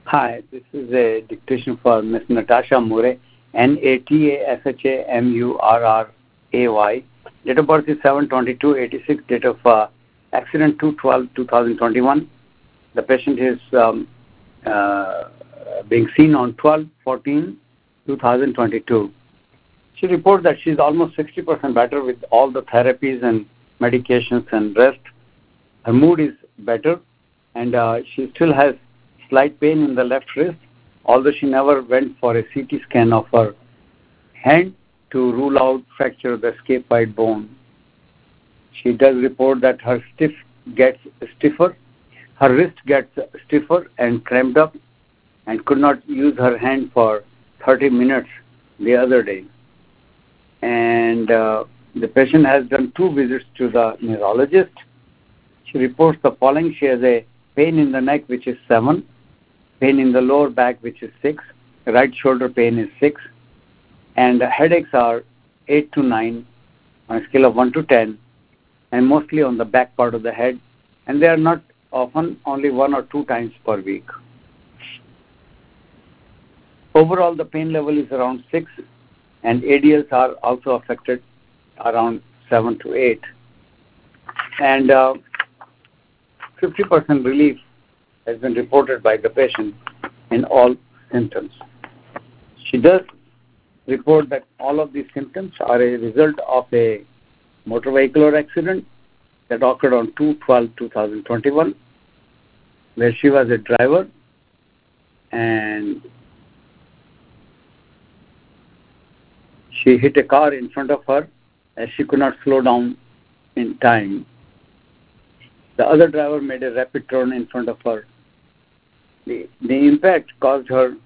Hi, this is a dictation for Miss Natasha Murray, Natashamurray. Date of birth is 7/22/86. Date of accident 2/12/2021. The patient is being seen on 12/14/2022. She reports that she's almost 60% better with all the therapies and medications and rest. Her mood is better, and she still has slight pain in the left wrist, although she never went for a CT scan of her hand to rule out fracture of the scaphoid bone. She does report that her wrist gets stiffer and cramped up, and could not use her hand for 30 minutes the other day. And the patient has done 2 visits to the neurologist. She reports the following. She has a pain in the neck, which is 7, pain in the lower back, which is 6, right shoulder pain is 6, and headaches are 8 to 9 on a scale of 1 to 10, and mostly on the back part of the head, and they are not often, only 1 or 2 times per week. Overall, the pain level is around 6, and ADLs are also affected around 7 to 8, and 50% relief has been reported by the patient in all symptoms. She does report that all of these symptoms are a result of a motor vehicular accident that occurred on 2/12/2021, where she was a driver and she hit a car in front of her as she could not slow down in time. The other driver made a rapid turn in front of her. The impact caused her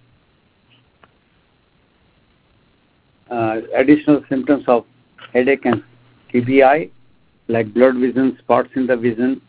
additional symptoms of headache and TBI, like blurred vision, spots in the vision,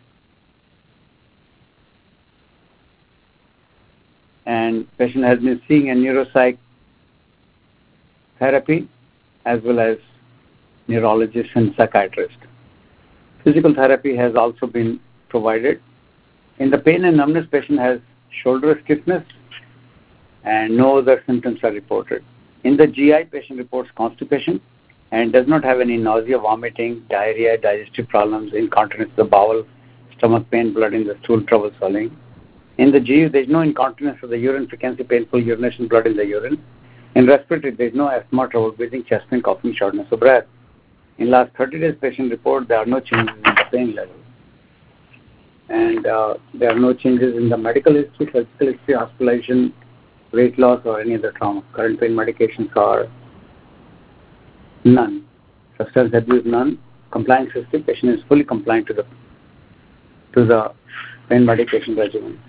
and patient has been seeing a neuropsych therapy as well as neurologist and psychiatrist. Physical therapy has also been provided. In the pain and numbness, patient has shoulder stiffness and no other symptoms are reported. In the GI, patient reports constipation and does not have any nausea, vomiting, diarrhea, digestive problems, incontinence of the bowel, stomach pain, blood in the stool, trouble swallowing. In the GU, there is no incontinence of the urine, frequency, painful urination, blood in the urine. In respiratory, there is no asthma, trouble breathing, chest pain, coughing, shortness of breath. In last 30 days, patient report there are no changes in the pain level. And there are no changes in the medical history, physical history, hospitalization, weight loss, or any other trauma. Current pain medications are none. Substance abuse, none. Compliance history, patient is fully compliant to the pain medication regimen.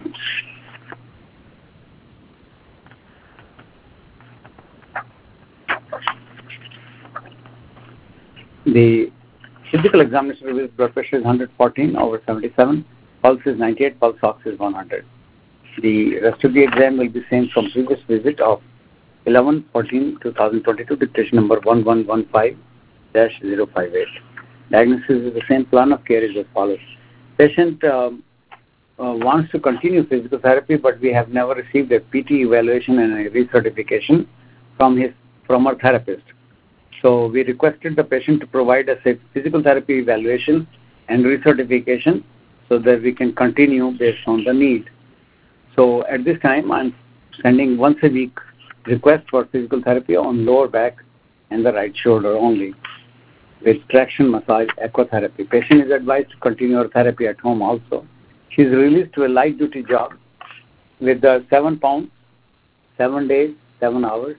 The physical examination reveals blood pressure is 114/77, pulse is 98, pulse ox is 100. The rest of the exam will be same from previous visit of 11/14/2022, dictation number 1115-058. Diagnosis is the same. Plan of care is as follows. Patient wants to continue physical therapy, but we have never received a PT evaluation and a recertification from our therapist. So we requested the patient to provide us a physical therapy evaluation and recertification so that we can continue based on the need. So at this time, I'm sending once a week request for physical therapy on lower back and the right shoulder only with traction massage aquatherapy. Patient is advised to continue her therapy at home also. She is released to a light duty job with 7 pounds, 7 days, 7 hours.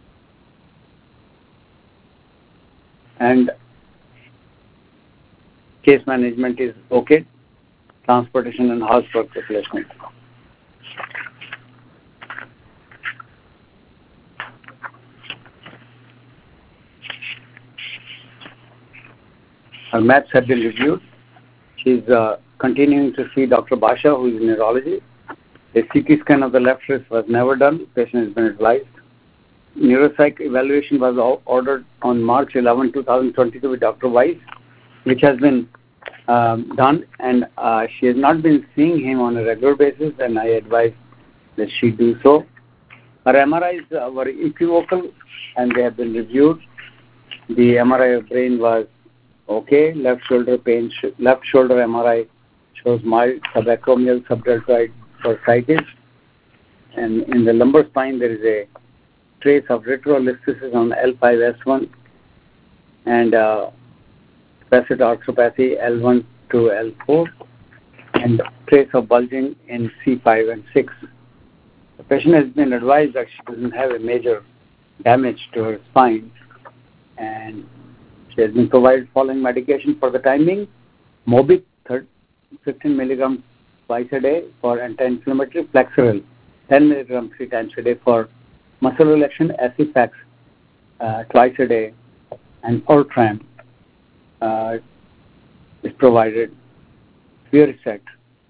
And case management is okay, transportation and housework replacement. Her maps have been reviewed. She's continuing to see Dr. Basha, who is in neurology. A CT scan of the left wrist was never done. Patient has been advised. Neuropsych evaluation was ordered on March 11, 2022 with Dr. Weiss, which has been done, and she has not been seeing him on a regular basis, and I advise that she do so. Her MRIs were equivocal and they have been reviewed. The MRI of brain was okay. Left shoulder pain, left shoulder MRI shows mild subacromial subdeltoid bursitis. And in the lumbar spine, there is a trace of retrolisthesis on L5S1 and facet arthropathy L1 to L4 and trace of bulging in C5 and 6. The patient has been advised that she doesn't have a major damage to her spine and she has been provided following medication for the time being. Mobic 15 milligrams twice a day for anti-inflammatory, Flexeril 10 milligrams 3 times a day for muscle relaxation, Aciphax twice a day, and Ultram is provided. Fioricet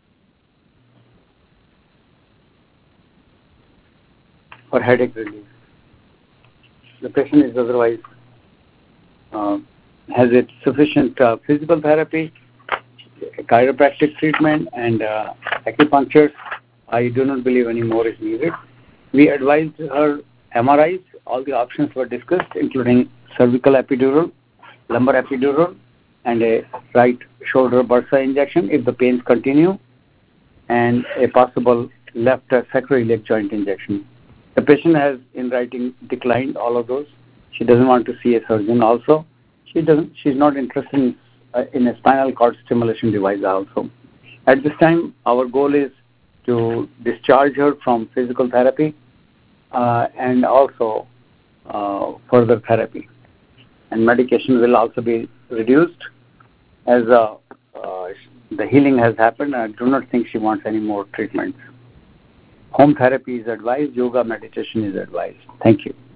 for headache relief. The patient is otherwise has it sufficient physical therapy, chiropractic treatment, and acupuncture. I do not believe any more is needed. We advised her MRIs. All the options were discussed, including cervical epidural, lumbar epidural, and a right shoulder bursa injection if the pains continue, and a possible left sacroiliac joint injection. The patient has, in writing, declined all of those. She doesn't want to see a surgeon also. She's not interested in a spinal cord stimulation device also. At this time, our goal is to discharge her from physical therapy and also further therapy. And medication will also be reduced as the healing has happened. I do not think she wants any more treatments. Home therapy is advised. Yoga meditation is advised. Thank you.